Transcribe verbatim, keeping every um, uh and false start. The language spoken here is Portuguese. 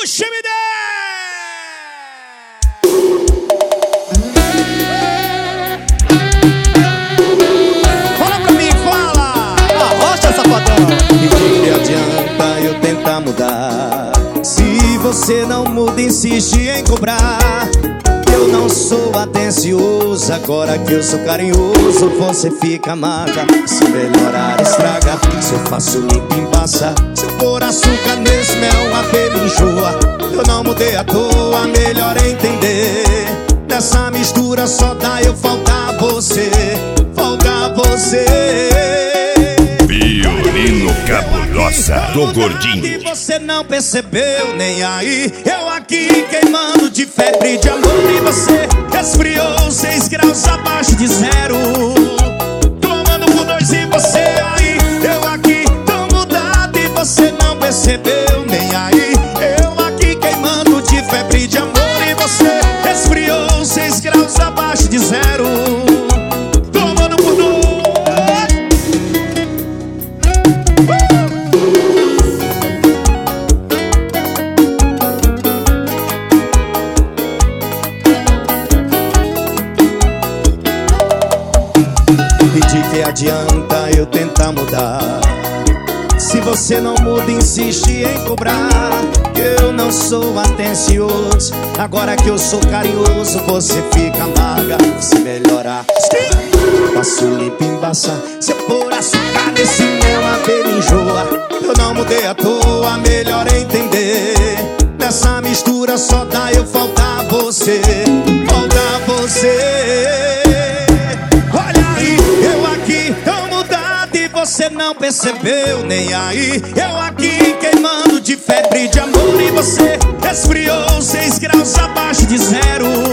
Puxa, me dê! Fala pra mim, fala! Arrocha, safadão! E de que adianta eu tentar mudar se você não muda, insiste em cobrar? Eu não sou atencioso, agora que eu sou carinhoso você fica amarga. Se melhorar estraga, se eu faço limpo embaça. Se eu pôr açúcar nesse mel, a pele enjoa. Eu não mudei à toa, melhor entender. Nessa mistura só dá eu faltar você, faltar você. Violino Cabulosa do Gordinho. E você não percebeu nem aí, eu aqui queimando de febre de amor. E você resfriou seis graus abaixo de zero, tomando por dois e você aí. Eu aqui tão mudado e você não percebeu nem aí. Eu aqui queimando de febre de amor. E você resfriou seis graus abaixo de zero, tomando por dois. E de que adianta eu tentar mudar se você não muda, insiste em cobrar? Eu não sou atencioso, agora que eu sou carinhoso você fica amarga. Se melhorar, passo limpo embaça. Se eu pôr açúcar nesse mel, a pele enjoa. Eu não mudei à toa, melhor entender. Nessa mistura só dá eu faltar você, faltar você. Você não percebeu nem aí, eu aqui queimando de febre de amor. E você resfriou seis graus abaixo de zero,